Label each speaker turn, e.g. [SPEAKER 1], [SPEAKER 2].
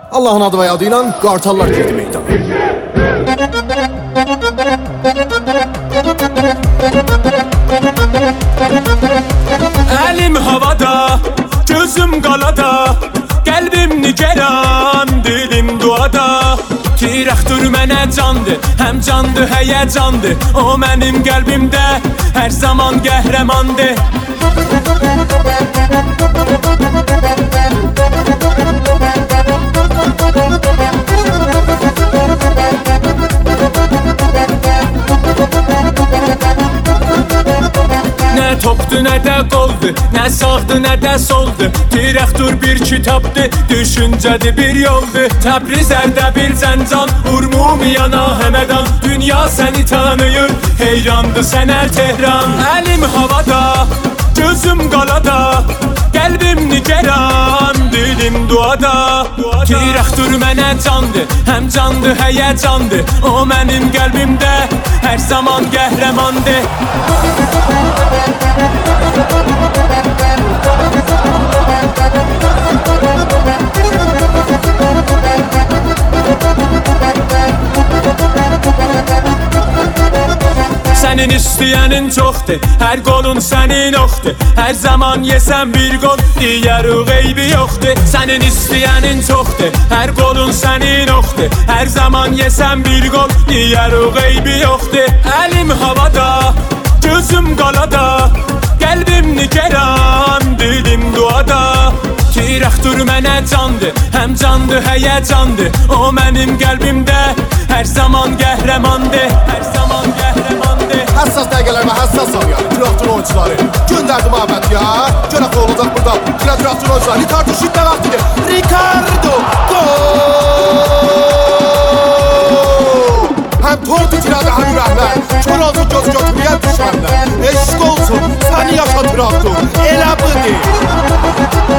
[SPEAKER 1] Allahın adı və yadı ilə qartallar girdi meydana.
[SPEAKER 2] Əlim havada, gözüm qalada, qəlbim nigeran, dilim duada. Tirəxtur mənə candır, həm candır, həyəcandır. O mənim qəlbimdə hər zaman qəhrəmandır. Nə topdu, nə də qoldu, nə sağdı, nə də soldu. Tirəxtur bir kitabdır, düşüncədir bir yoldur. Təbriz, Ərdəbil, Zəncan, Urmumiyana, Həmədan. Dünya səni tanıyır, heyrandı sənə Tehran. Əlim havada, gözüm qalada, qəlbim nigeran, dilim duada. Tirəxtur mənə candır, həm candır, həyəcandır. O mənim qəlbimdə hər zaman qəhrəmandır. Sənin istəyənin çoxdur, hər qolun sənin oxdur. Hər zaman yesən bir qol, digər o qeybi yoxdur. Sənin istəyənin çoxdur, hər qolun sənin oxdur. Hər zaman yesən bir qol, digər o qeybi yoxdur. Əlim havada, gözüm qalada, qəlbim nigeran, dilim duada. Tirəxtur mənə candır, həm candır, həyəcandır. O mənim qəlbimdə hər zaman qəhrəmandır, hər zaman qəhrəmandır.
[SPEAKER 1] Həssas dəqiqələr və həssas saniyə. Tirəxtur oyuncuları göndərdi Məhəmməd ya. Görək o olacaq burada. Tirəxtur oyuncuları Ricardo şutla vaxtidir. Ricardo gol! Həm tortu tirədi, həm ürəklər. Kör olsun göz götürüyən düşmənlər. Eşq olsun, səni yaşa Tirəxtur. Elə budur.